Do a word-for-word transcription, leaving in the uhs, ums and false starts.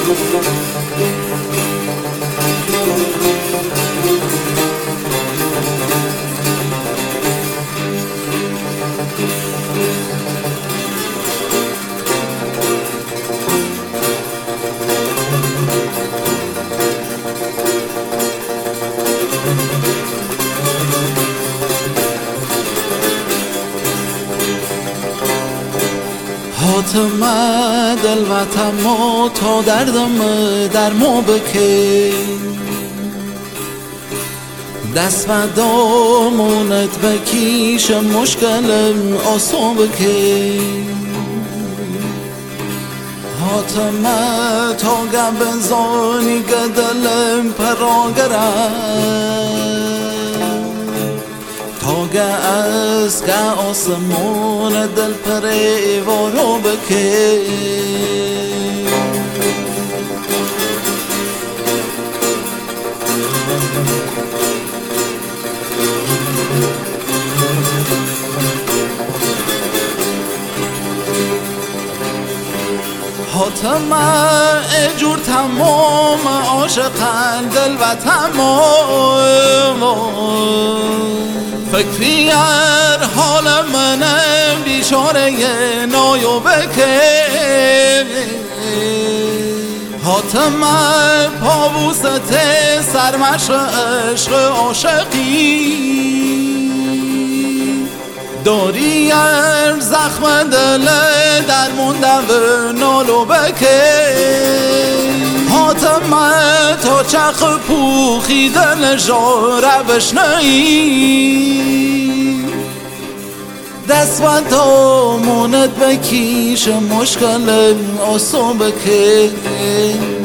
حاتم دل وطن ما تا دردم در ما بکن، دست و دامونت بکیش مشکلم آسان بکن. حاتم تا گم بنزانی گدلم پراگرم، تاگه از که آسمون دل پریوارو بکن. حاتم اجور تمام عاشقن دل و تمام، فکری ار حال منم بیچاره نایو بکن. حاتم پاووست سرمش عشق عاشقی، داری ار زخم دل در موندم و نالو بکن. حاتم تا چخ پوخی دل جاره بشنئی، دست و دامونت بکیش مشکل آسان بکن.